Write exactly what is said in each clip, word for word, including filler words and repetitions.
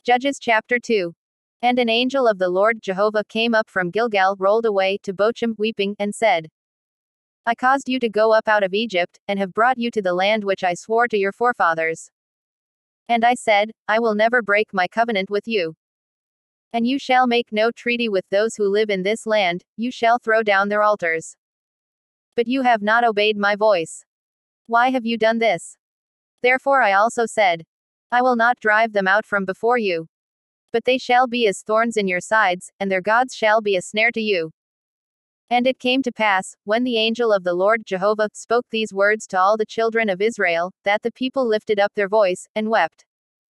Judges chapter two. And an angel of the Lord Jehovah came up from Gilgal, rolled away to Bochim, weeping, and said, I caused you to go up out of Egypt, and have brought you to the land which I swore to your forefathers. And I said, I will never break my covenant with you. And you shall make no treaty with those who live in this land, you shall throw down their altars. But you have not obeyed my voice. Why have you done this? Therefore I also said, I will not drive them out from before you. But they shall be as thorns in your sides, and their gods shall be a snare to you. And it came to pass, when the angel of the Lord Jehovah spoke these words to all the children of Israel, that the people lifted up their voice, and wept.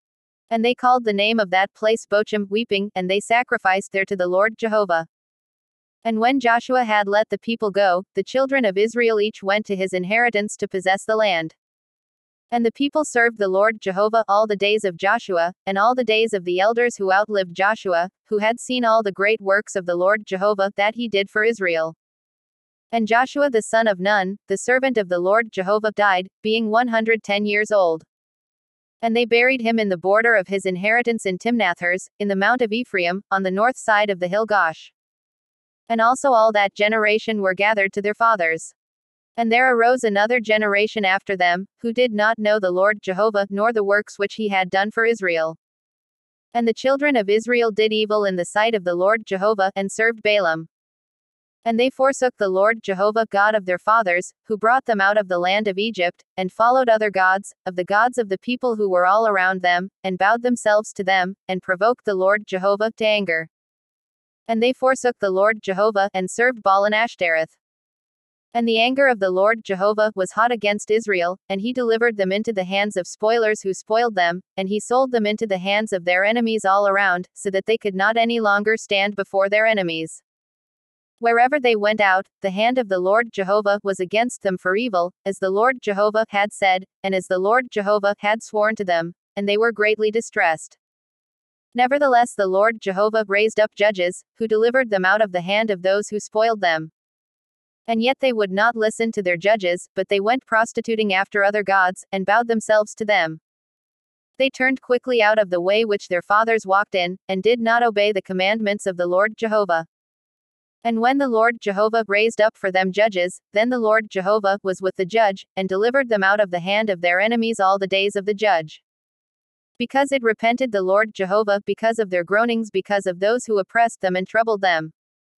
And they called the name of that place Bochim, weeping, and they sacrificed there to the Lord Jehovah. And when Joshua had let the people go, the children of Israel each went to his inheritance to possess the land. And the people served the Lord Jehovah all the days of Joshua, and all the days of the elders who outlived Joshua, who had seen all the great works of the Lord Jehovah that he did for Israel. And Joshua the son of Nun, the servant of the Lord Jehovah, died, being one hundred ten years old. And they buried him in the border of his inheritance in Timnathers, in the mount of Ephraim, on the north side of the hill Gosh. And also all that generation were gathered to their fathers. And there arose another generation after them, who did not know the Lord Jehovah, nor the works which he had done for Israel. And the children of Israel did evil in the sight of the Lord Jehovah, and served Baalim. And they forsook the Lord Jehovah God of their fathers, who brought them out of the land of Egypt, and followed other gods, of the gods of the people who were all around them, and bowed themselves to them, and provoked the Lord Jehovah to anger. And they forsook the Lord Jehovah, and served Baal and Ashtoreth. And the anger of the Lord Jehovah was hot against Israel, and he delivered them into the hands of spoilers who spoiled them, and he sold them into the hands of their enemies all around, so that they could not any longer stand before their enemies. Wherever they went out, the hand of the Lord Jehovah was against them for evil, as the Lord Jehovah had said, and as the Lord Jehovah had sworn to them, and they were greatly distressed. Nevertheless the Lord Jehovah raised up judges, who delivered them out of the hand of those who spoiled them. And yet they would not listen to their judges, but they went prostituting after other gods, and bowed themselves to them. They turned quickly out of the way which their fathers walked in, and did not obey the commandments of the Lord Jehovah. And when the Lord Jehovah raised up for them judges, then the Lord Jehovah was with the judge, and delivered them out of the hand of their enemies all the days of the judge. Because it repented the Lord Jehovah because of their groanings, because of those who oppressed them and troubled them.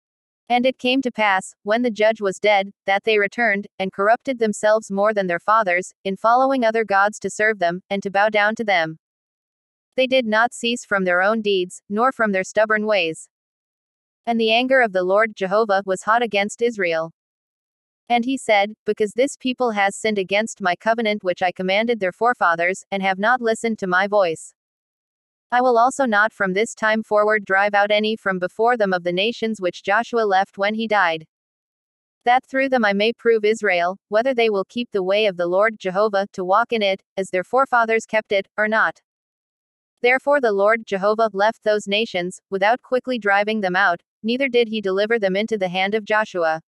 And it came to pass, when the judge was dead, that they returned, and corrupted themselves more than their fathers, in following other gods to serve them, and to bow down to them. They did not cease from their own deeds, nor from their stubborn ways. And the anger of the Lord Jehovah was hot against Israel. And he said, Because this people has sinned against my covenant which I commanded their forefathers, and have not listened to my voice, I will also not from this time forward drive out any from before them of the nations which Joshua left when he died, that through them I may prove Israel, whether they will keep the way of the Lord Jehovah, to walk in it, as their forefathers kept it, or not. Therefore the Lord Jehovah left those nations, without quickly driving them out, neither did he deliver them into the hand of Joshua.